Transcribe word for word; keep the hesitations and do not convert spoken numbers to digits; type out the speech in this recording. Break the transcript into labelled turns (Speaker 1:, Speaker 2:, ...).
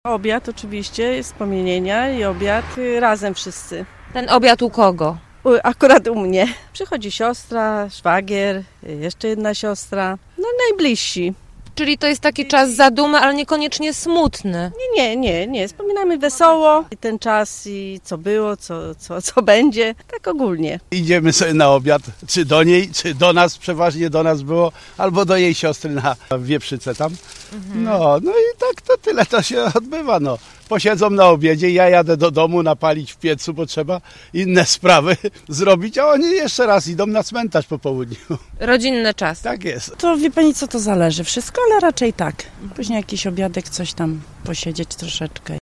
Speaker 1: Obiad oczywiście, jest wspomnienia i obiad y, razem wszyscy.
Speaker 2: Ten obiad u kogo?
Speaker 1: U, akurat u mnie. Przychodzi siostra, szwagier, y, jeszcze jedna siostra, no najbliżsi.
Speaker 2: Czyli to jest taki czas zadumy, ale niekoniecznie smutny.
Speaker 1: Nie, nie, nie, nie. Wspominamy wesoło i ten czas i co było, co, co, co będzie, tak ogólnie.
Speaker 3: Idziemy sobie na obiad, czy do niej, czy do nas, przeważnie do nas było, albo do jej siostry na Wieprzycę tam. Mhm. No, no i tak to tyle to się odbywa, no. Posiedzą na obiedzie, ja jadę do domu napalić w piecu, bo trzeba inne sprawy zrobić, a oni jeszcze raz idą na cmentarz po południu.
Speaker 2: Rodzinny czas.
Speaker 3: Tak jest.
Speaker 4: To wie pani co, to zależy wszystko, ale raczej tak. Później jakiś obiadek, coś tam posiedzieć troszeczkę.